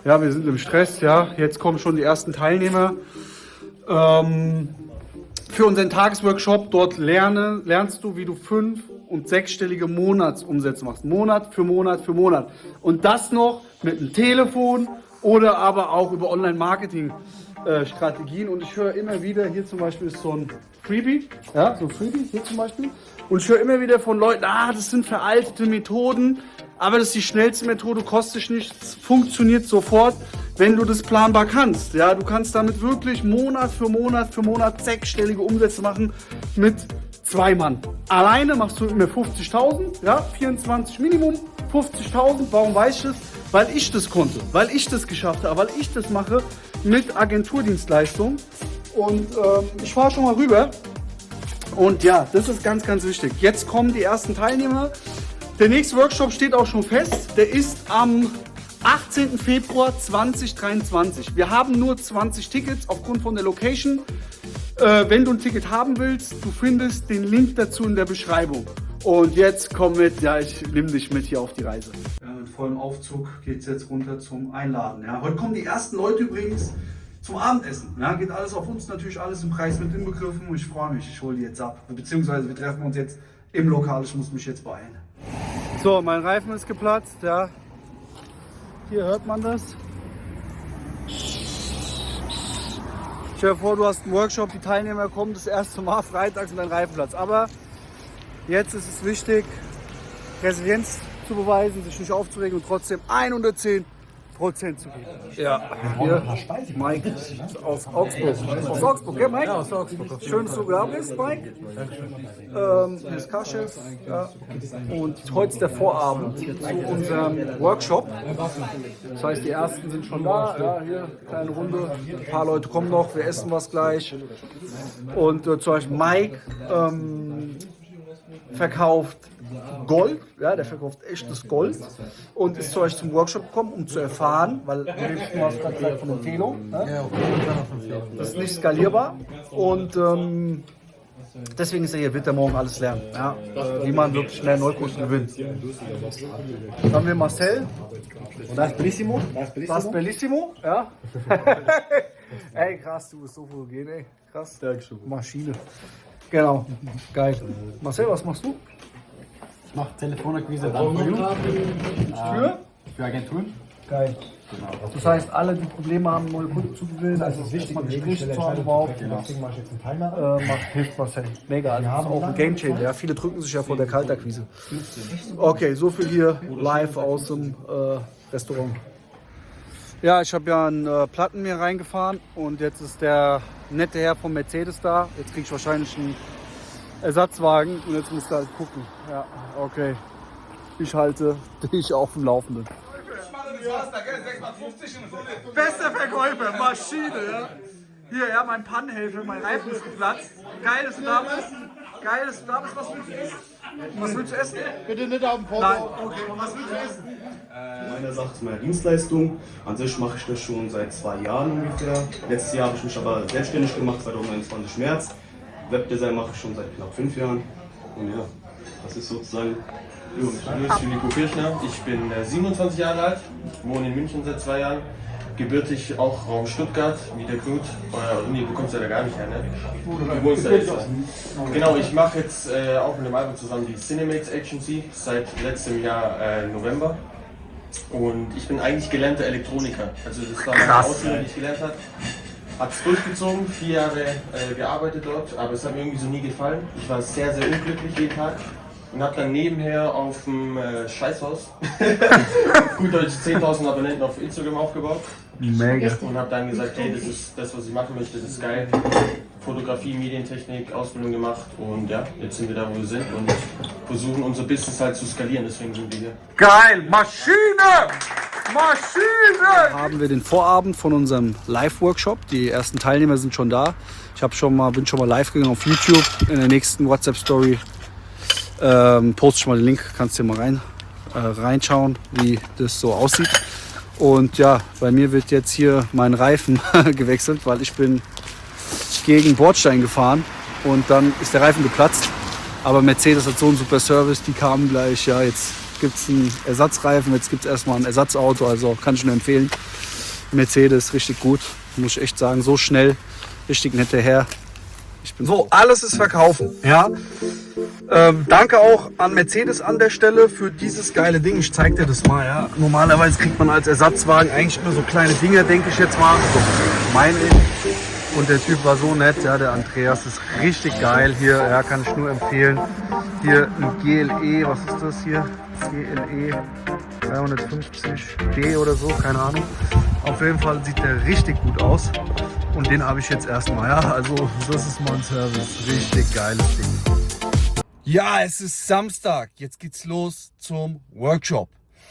Ja, wir sind im Stress, ja. Jetzt kommen schon die ersten Teilnehmer. Für unseren Tagesworkshop dort lernst du, wie du 5- und 6-stellige Monatsumsätze machst. Monat für Monat für Monat. Und das noch mit einem Telefon oder aber auch über Online-Marketing-Strategien. Und ich höre immer wieder, hier zum Beispiel ist so ein Freebie, ja, so ein Freebie, hier zum Beispiel. Und ich höre immer wieder von Leuten, das sind veraltete Methoden, aber das ist die schnellste Methode, kostet nichts, funktioniert sofort, wenn du das planbar kannst. Ja, du kannst damit wirklich Monat für Monat für Monat 6-stellige Umsätze machen mit 2 Mann. Alleine machst du immer 50.000, ja, 24 Minimum, 50.000. Warum weiß ich das? Weil ich das konnte, weil ich das geschafft habe, weil ich das mache mit Agenturdienstleistung. Und ich fahre schon mal rüber. Und ja, das ist ganz, ganz wichtig. Jetzt kommen die ersten Teilnehmer. Der nächste Workshop steht auch schon fest. Der ist am 18. Februar 2023. Wir haben nur 20 Tickets aufgrund von der Location. Wenn du ein Ticket haben willst, du findest den Link dazu in der Beschreibung. Und jetzt komm mit, ja, ich nehme dich mit hier auf die Reise. Ja, mit vollem Aufzug geht es jetzt runter zum Einladen. Ja. Heute kommen die ersten Leute übrigens zum Abendessen. Ja, geht alles auf uns, natürlich alles im Preis mit inbegriffen. Und ich freue mich, ich hole die jetzt ab. Beziehungsweise wir treffen uns jetzt im Lokal, ich muss mich jetzt beeilen. So, mein Reifen ist geplatzt, ja. Hier hört man das. Stell dir vor, du hast einen Workshop, die Teilnehmer kommen das erste Mal freitags und dein Reifen platzt. Aber jetzt ist es wichtig, Resilienz zu beweisen, sich nicht aufzuregen und trotzdem 110% zu geben. Ja, hier Mike aus Augsburg. Aus Augsburg, ja Mike? Ja, aus Augsburg. Schön, dass du da bist, Mike. Hier ist Kaschef. Ja. Und heute ist der Vorabend zu unserem Workshop. Das heißt, die ersten sind schon da. Ja, hier, kleine Runde. Ein paar Leute kommen noch, wir essen was gleich. Und zum Beispiel Mike verkauft Gold, ja, der verkauft echtes Gold und ist zu euch zum Workshop gekommen, um zu erfahren, weil du hast gerade gesagt von Empfehlung, ne? Das ist nicht skalierbar und deswegen ist er hier, wird er morgen alles lernen, ja? Wie man wirklich mehr Neukunden gewinnt. Dann haben wir Marcel. Das Bellissimo. Das Bellissimo, ja. Ey, krass, du bist so fotogen, ey, krass. Maschine. Genau, geil. Marcel, was machst du? Ich mache Telefonakquise für Agenturen. Geil. Genau. Das heißt, alle, die Probleme haben, neue Kunden zu gewinnen, also es wichtig, Gespräche zu haben überhaupt, deswegen mache ich jetzt einen Timer. Hilft Marcel. Mega, also das ist auch ein Gamechanger. Ja, viele drücken sich ja vor der Kaltakquise. Okay, so viel hier live aus dem Restaurant. Ja, ich habe ja einen Platten mir reingefahren und jetzt ist der nette Herr von Mercedes da. Jetzt kriege ich wahrscheinlich einen Ersatzwagen und jetzt muss ich halt gucken. Ja, okay. Ich halte dich auf dem Laufenden. Bester Verkäufer, Maschine, ja. Hier, ja, mein Pannenhelfer, mein Reifen ist geplatzt. Geil, dass du da bist. Geil, dass du da bist. Was willst du essen? Was willst du essen? Bitte nicht auf dem Foto. Nein, okay. Was willst du essen? Meine Sache ist meine Dienstleistung. An sich mache ich das schon seit 2 Jahren ungefähr. Letztes Jahr habe ich mich aber selbstständig gemacht, 2021 März. Webdesign mache ich schon seit knapp 5 Jahren. Und ja, das ist sozusagen... Ich bin Nico Kirchner, ich bin 27 Jahre alt, wohne in München seit 2 Jahren. Gebürtig auch Raum Stuttgart, wie der Knut. Nee, du kommst ja da gar nicht her, ne? Du wohnst da jetzt. Genau, ich mache jetzt auch mit dem Album zusammen die Cinemax Agency seit letztem Jahr November. Und ich bin eigentlich gelernter Elektroniker. Also das war meine Ausbildung, die ich gelernt habe. Hab's durchgezogen, 4 Jahre gearbeitet dort, aber es hat mir irgendwie so nie gefallen. Ich war sehr, sehr unglücklich jeden Tag. Und habe dann nebenher auf dem Scheißhaus gut Deutsch 10.000 Abonnenten auf Instagram aufgebaut. Mega. Und habe dann gesagt, hey, das ist das, was ich machen möchte, das ist geil. Fotografie, Medientechnik, Ausbildung gemacht und ja, jetzt sind wir da, wo wir sind und versuchen unser Business halt zu skalieren, deswegen sind wir hier. Geil, Maschine! Maschine! Haben wir den Vorabend von unserem Live-Workshop. Die ersten Teilnehmer sind schon da. Ich bin schon mal live gegangen auf YouTube. In der nächsten WhatsApp-Story poste ich mal den Link, kannst du dir mal reinschauen, wie das so aussieht. Und ja, bei mir wird jetzt hier mein Reifen gewechselt, weil ich bin gegen Bordstein gefahren und dann ist der Reifen geplatzt. Aber Mercedes hat so einen super Service, die kamen gleich, ja, jetzt gibt es einen Ersatzreifen, jetzt gibt es erstmal ein Ersatzauto, also kann ich nur empfehlen. Mercedes, richtig gut, muss ich echt sagen, so schnell, richtig netter Herr. So, alles ist verkaufen, ja. Danke auch an Mercedes an der Stelle für dieses geile Ding. Ich zeig dir das mal, ja. Normalerweise kriegt man als Ersatzwagen eigentlich immer so kleine Dinger, denke ich jetzt mal. So, meine ich. Und der Typ war so nett, ja, der Andreas ist richtig geil hier, ja, kann ich nur empfehlen. Hier ein GLE, was ist das hier? GLE 350D oder so, keine Ahnung. Auf jeden Fall sieht der richtig gut aus. Und den habe ich jetzt erstmal, ja, also das ist mein Service. Richtig geiles Ding. Ja, es ist Samstag. Jetzt geht's los zum Workshop.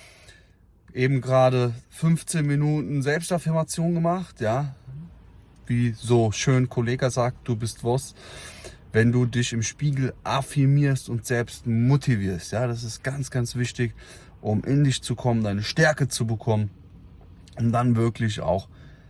Eben gerade 15 Minuten Selbstaffirmation gemacht, ja. Wie so schön Kollege sagt, du bist was, wenn du dich im Spiegel affirmierst und selbst motivierst. Ja, das ist ganz, ganz wichtig, um in dich zu kommen, deine Stärke zu bekommen, um dann wirklich auch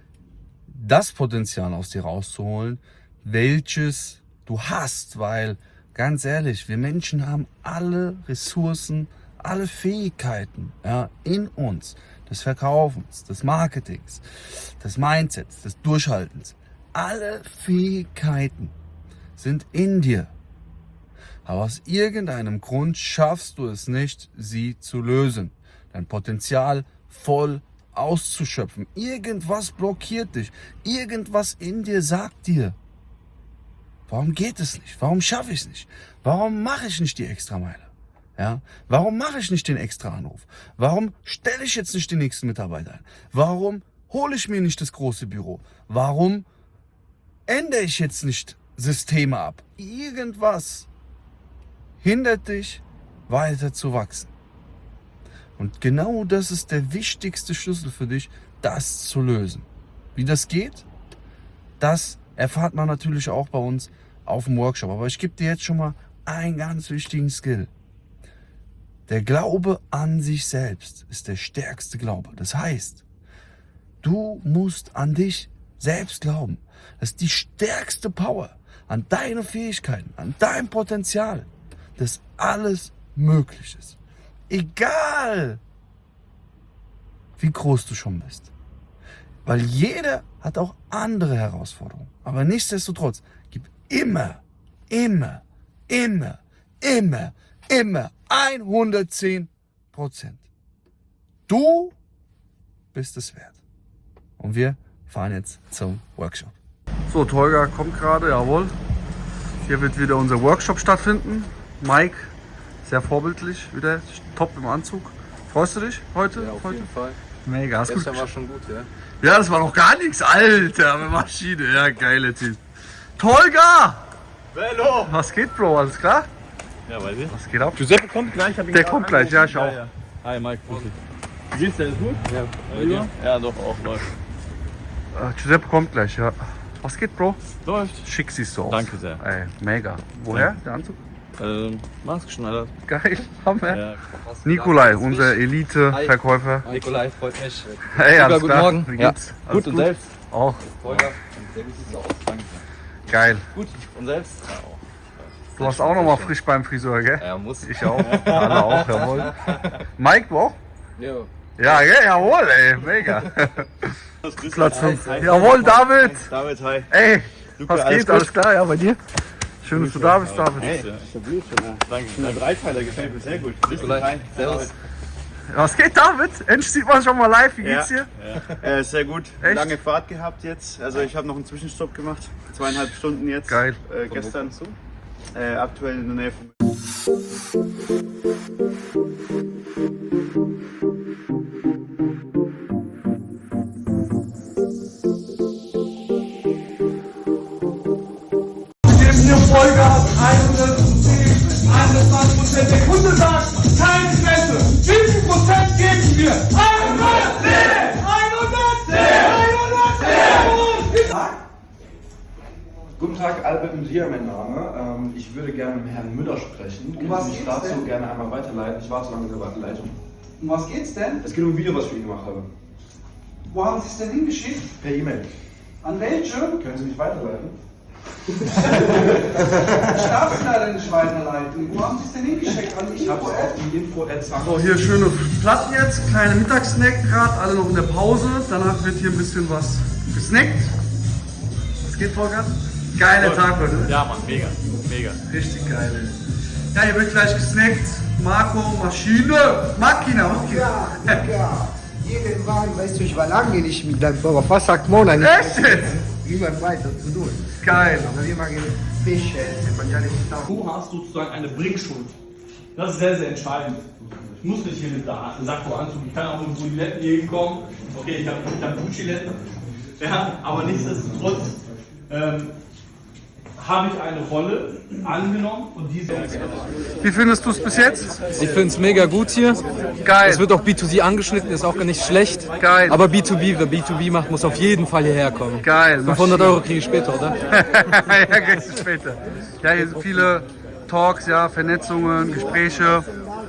das Potenzial aus dir rauszuholen, welches du hast, weil ganz ehrlich, wir Menschen haben alle Ressourcen, alle Fähigkeiten, ja, in uns, des Verkaufens, des Marketings, des Mindsets, des Durchhaltens. Alle Fähigkeiten sind in dir. Aber aus irgendeinem Grund schaffst du es nicht, sie zu lösen. Dein Potenzial voll auszuschöpfen. Irgendwas blockiert dich. Irgendwas in dir sagt dir, warum geht es nicht? Warum schaffe ich es nicht? Warum mache ich nicht die Extrameile? Ja? Warum mache ich nicht den extra Anruf? Warum stelle ich jetzt nicht den nächsten Mitarbeiter ein? Warum hole ich mir nicht das große Büro? Warum ändere ich jetzt nicht Systeme ab? Irgendwas hindert dich, weiter zu wachsen. Und genau das ist der wichtigste Schlüssel für dich, das zu lösen. Wie das geht, das erfahrt man natürlich auch bei uns auf dem Workshop. Aber ich gebe dir jetzt schon mal einen ganz wichtigen Skill. Der Glaube an sich selbst ist der stärkste Glaube. Das heißt, du musst an dich selbst glauben. Das ist die stärkste Power an deine Fähigkeiten, an dein Potenzial, dass alles möglich ist. Egal, wie groß du schon bist. Weil jeder hat auch andere Herausforderungen. Aber nichtsdestotrotz, gib immer 110%. Du bist es wert. Und wir fahren jetzt zum Workshop. So, Tolga kommt gerade, jawohl. Hier wird wieder unser Workshop stattfinden. Mike, sehr vorbildlich, wieder top im Anzug. Freust du dich heute? Ja, auf jeden Fall. Mega, hast Gestern gut. war schon gut, ja. Ja, das war noch gar nichts, Alter, mit Maschine. Ja, geiler Typ. Tolga! Hallo! Was geht, Bro? Alles klar? Ja, weiß ich. Was geht ab? Giuseppe kommt gleich. Hab ihn Der gerade kommt gleich, ja, ich auch. angerufen. Ja. Hi, Mike. Wie geht's dir? Alles gut? Ja. Ja, doch, auch läuft. Giuseppe kommt gleich, ja. Was geht, Bro? Läuft. Schick siehst du aus. Danke sehr. Ey, mega. Woher, der Anzug? Maßgeschneidert. Geil, Hammer. Ja. Nikolai, unser Elite-Verkäufer. Nikolai, freut mich. Hey, alles guten klar? Morgen. Wie Ja. geht's? Gut, und selbst? Auch. Volker. Sehr gut sieht's aus. Danke. Geil. Gut, und selbst? Ja, auch. Du warst auch noch mal frisch beim Friseur, gell? Ja, muss. Ich auch. Alle auch, jawohl. Mike, du auch? Ja. Ja, gell? Jawohl, ey. Mega. Platz 5. Jawohl, David. David, hi. Ey, Luca, was alles geht? gut? Alles klar, ja, bei dir? Schön, dass du da bist, David. Hey, stabil schon, ja. Danke. Der Dreiteiler gefällt mir sehr gut. Nikolai, servus. Was geht, David? Endlich sieht man schon mal live. Wie geht's dir? Sehr gut. Echt? Lange Fahrt gehabt jetzt. Also ich habe noch einen Zwischenstopp gemacht. 2,5 Stunden jetzt. Geil. Gestern. Aktuell in der Nähe von Geben hier Vollgas, 110, 21%. Der Kunde sagt, keine Grenze. Wie viel Prozent geben wir? 110! 110! 110! Guten Tag, Albert Messier, mein Name. Ich würde gerne mit Herrn Müller sprechen. Können was Sie mich geht's dazu denn? gerne einmal weiterleiten? Ich war zu lange in der Leitung. Um was geht's denn? Es geht um ein Video, was ich für ihn gemacht habe. Wo haben Sie es denn hingeschickt? Per E-Mail. An welche? Können Sie mich weiterleiten? Schlafen da denn nicht weiterleiten? Wo haben Sie es denn hingeschickt? An die Info-App? Die Info-App sagt. So, hier schöne Platten jetzt, kleine Mittagssnack gerade, alle noch in der Pause. Danach wird hier ein bisschen was gesnackt. Was geht, Volker? Geiler Tag heute. Ja, Mann, mega. Mega. Richtig geil. Ja, hier wird gleich gesnackt. Marco, Maschine, Makina. Ja, irgendwann, weißt du, ich war lange nicht mit deinem Papa. Was sagt Mona nicht? Echt jetzt? Niemand weiter zu tun. Geil. Aber wir machen Fisch essen, man kann nicht sagen. Du hast sozusagen eine Bringschuld. Das ist sehr, sehr entscheidend. Ich muss nicht hier mit der Sakko anziehen. Ich kann auch mit Buliletten hier hinkommen. Okay, ich hab Gucci-Letten. Ja, aber nichtsdestotrotz habe ich eine Rolle angenommen und diese. Wie findest du es bis jetzt? Ich finde es mega gut hier. Geil. Es wird auch B2C angeschnitten, ist auch gar nicht schlecht. Geil. Aber B2B, wer B2B macht, muss auf jeden Fall hierher kommen. Geil. 500 € kriege ich später, oder? Ja, kriegst du später. Ja, hier sind viele Talks, ja, Vernetzungen, Gespräche.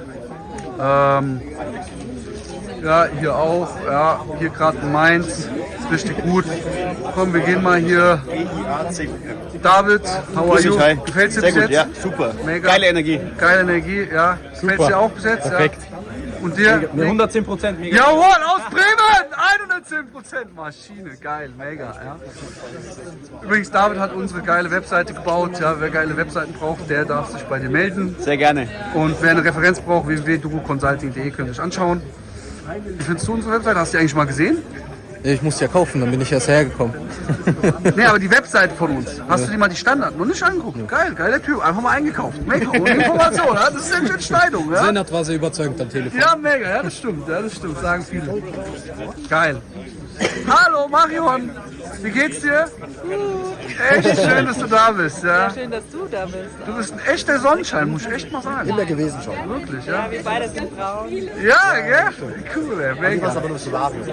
Ja, hier auch. Ja, hier gerade in Mainz. Ist richtig gut. Komm, wir gehen mal hier. David, how are you? Gefällt's dir bis jetzt? Ja, super. Mega. Geile Energie. Geile Energie, ja. Gefällt's dir auch bis jetzt? Perfekt. Ja. Und dir? 110% mega. Jawohl, aus Bremen! 110% Maschine, geil, mega. Ja. Übrigens, David hat unsere geile Webseite gebaut. Ja, wer geile Webseiten braucht, der darf sich bei dir melden. Sehr gerne. Und wer eine Referenz braucht, www.duruconsulting.de, könnt ihr euch anschauen. Wie findest du unsere Webseite? Hast du die eigentlich mal gesehen? Ich muss ja kaufen, dann bin ich erst hergekommen. Nee, aber die Webseite von uns. Hast du dir mal die Standard noch nicht angeguckt? Geil, geiler Typ. Einfach mal eingekauft. Mega. Und Information, ja? Das ist eine Entscheidung. Ja? Sennert war sehr überzeugend am Telefon. Ja, mega, ja, das stimmt, sagen viele. Geil. Hallo Marion, wie geht's dir? Echt schön, dass du da bist. Ja. Schön, dass du da bist. Du bist ein echter Sonnenschein, muss ich echt mal sagen. Immer gewesen schon. Wirklich, ja. Ja, wir beide sind Frauen. Ja, gell? Cool, ey, mega. Was aber nur Solarium.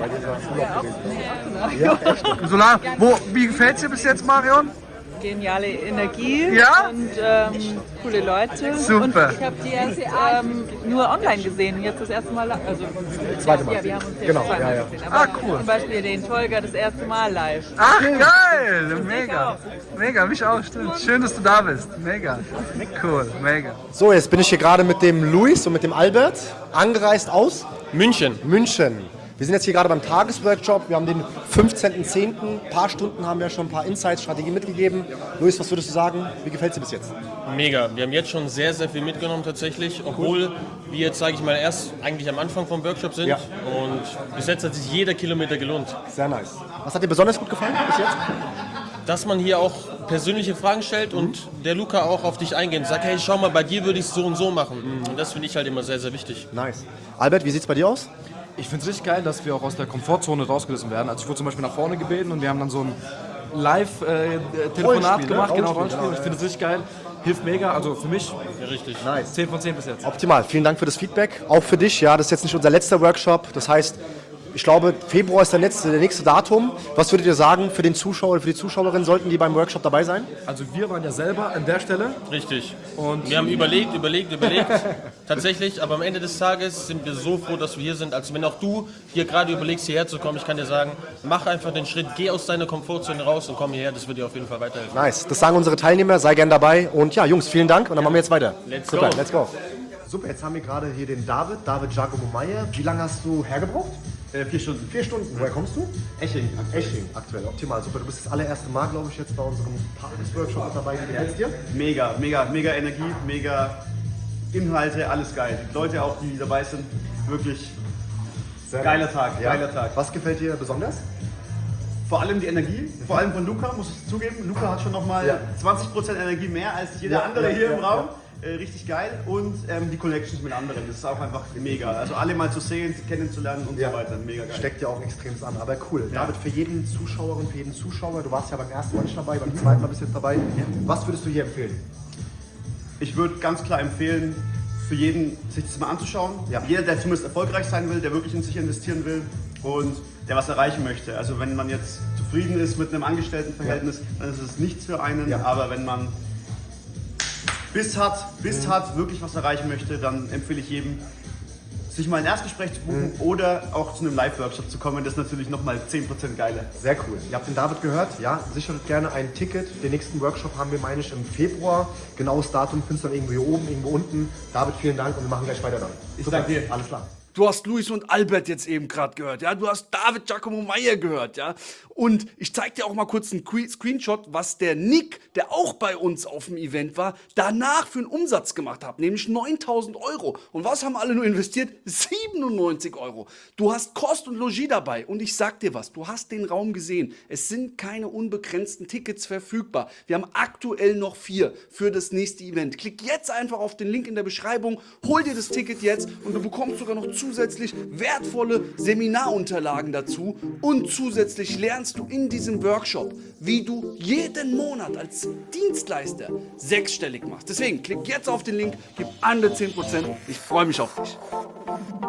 Solar, wie gefällt's dir bis jetzt, Marion? Geniale Energie Ja? und coole Leute. Super. Und ich habe die erst nur online gesehen. Jetzt das erste Mal. Also, Zweite Mal. Ja, wir haben uns Genau, zweimal ja. gesehen. Aber Cool. zum Beispiel den Tolga das erste Mal live. Ach, geil, mega. Mega, mich auch, stimmt. Schön, dass du da bist. Mega. Cool, mega. So, jetzt bin ich hier gerade mit dem Luis und mit dem Albert, angereist aus München. München. Wir sind jetzt hier gerade beim Tagesworkshop. Wir haben den 15.10. Ein paar Stunden haben wir schon ein paar Insights, Strategien mitgegeben. Luis, was würdest du sagen? Wie gefällt es dir bis jetzt? Mega. Wir haben jetzt schon sehr, sehr viel mitgenommen tatsächlich, obwohl wir jetzt, sage ich mal, erst eigentlich am Anfang vom Workshop sind. Ja. Und bis jetzt hat sich jeder Kilometer gelohnt. Sehr nice. Was hat dir besonders gut gefallen bis jetzt? Dass man hier auch persönliche Fragen stellt und der Luca auch auf dich eingeht und sagt, hey, schau mal, bei dir würde ich es so und so machen. Und das finde ich halt immer sehr, sehr wichtig. Nice. Albert, wie sieht es bei dir aus? Ich finde es richtig geil, dass wir auch aus der Komfortzone rausgerissen werden. Also ich wurde zum Beispiel nach vorne gebeten und wir haben dann so ein Live-Telefonat Rollenspiel, gemacht. ne? Genau, Rollenspiel, Rollenspiel. Ich finde es richtig geil. Hilft mega. Also für mich Ja, richtig. Nice. 10 von 10 bis jetzt. Optimal. Vielen Dank für das Feedback. Auch für dich. Ja, das ist jetzt nicht unser letzter Workshop. Das heißt, ich glaube, Februar ist der nächste Datum. Was würdet ihr sagen für den Zuschauer oder für die Zuschauerin? Sollten die beim Workshop dabei sein? Also wir waren ja selber an der Stelle. Richtig. Und Wir haben überlegt. Tatsächlich, aber am Ende des Tages sind wir so froh, dass wir hier sind. Also wenn auch du hier gerade überlegst, hierher zu kommen, ich kann dir sagen, mach einfach den Schritt, geh aus deiner Komfortzone raus und komm hierher. Das wird dir auf jeden Fall weiterhelfen. Nice. Das sagen unsere Teilnehmer. Sei gern dabei. Und ja, Jungs, vielen Dank. Und dann machen wir jetzt weiter. Let's Super, go. let's go. Super, jetzt haben wir gerade hier den David Giacomo Meyer. Wie lange hast du hergebraucht? 4 Stunden. 4 Stunden. Woher kommst du? Eching. Eching, aktuell. Optimal. Super. Du bist das allererste Mal, glaube ich, jetzt bei unserem Tagesworkshop mit dabei. Wie gefällt's dir? Mega Energie, mega Inhalte, alles geil. Die Leute auch, die dabei sind, wirklich Sehr geiler nice. Tag, Ja. geiler Tag. Was gefällt dir besonders? Vor allem die Energie, vor allem von Luca, muss ich zugeben. Luca hat schon nochmal Ja. 20% Energie mehr als jeder Ja, andere ja, hier ja, im Raum. Richtig geil. Und die Connections mit anderen, das ist auch einfach mega. Also alle mal zu sehen, kennenzulernen und Ja. so weiter, mega geil. Steckt ja auch extrem an, aber cool. David, für jeden Zuschauerin, für jeden Zuschauer, du warst ja beim ersten Mal nicht dabei, beim zweiten Mal bist du jetzt dabei. Was würdest du hier empfehlen? Ich würde ganz klar empfehlen, für jeden sich das mal anzuschauen. Ja. Jeder, der zumindest erfolgreich sein will, der wirklich in sich investieren will und der was erreichen möchte. Also wenn man jetzt zufrieden ist mit einem Angestelltenverhältnis, dann ist es nichts für einen. Ja. Aber wenn man Biss hat, wirklich was erreichen möchte, dann empfehle ich jedem, sich mal ein Erstgespräch zu buchen oder auch zu einem Live-Workshop zu kommen. Das ist natürlich nochmal 10% geiler. Sehr cool. Ihr habt den David gehört. Ja, sichert gerne ein Ticket. Den nächsten Workshop haben wir, meine ich, im Februar. Genaues Datum findest du dann irgendwo hier oben, irgendwo unten. David, vielen Dank und wir machen gleich weiter dann. Ich danke dir. Alles klar. Du hast Luis und Albert jetzt eben gerade gehört, ja. Du hast David Giacomo Meyer gehört, ja. Und ich zeig dir auch mal kurz einen Screenshot, was der Nick, der auch bei uns auf dem Event war, danach für einen Umsatz gemacht hat, nämlich 9.000 €. Und was haben alle nur investiert? 97 €. Du hast Kost und Logis dabei. Und ich sag dir was, du hast den Raum gesehen. Es sind keine unbegrenzten Tickets verfügbar. Wir haben aktuell noch 4 für das nächste Event. Klick jetzt einfach auf den Link in der Beschreibung, hol dir das Ticket jetzt und du bekommst sogar noch zusätzlich wertvolle Seminarunterlagen dazu und zusätzlich lernst du in diesem Workshop, wie du jeden Monat als Dienstleister 6-stellig machst. Deswegen klick jetzt auf den Link, gib andere 10%. Ich freue mich auf dich.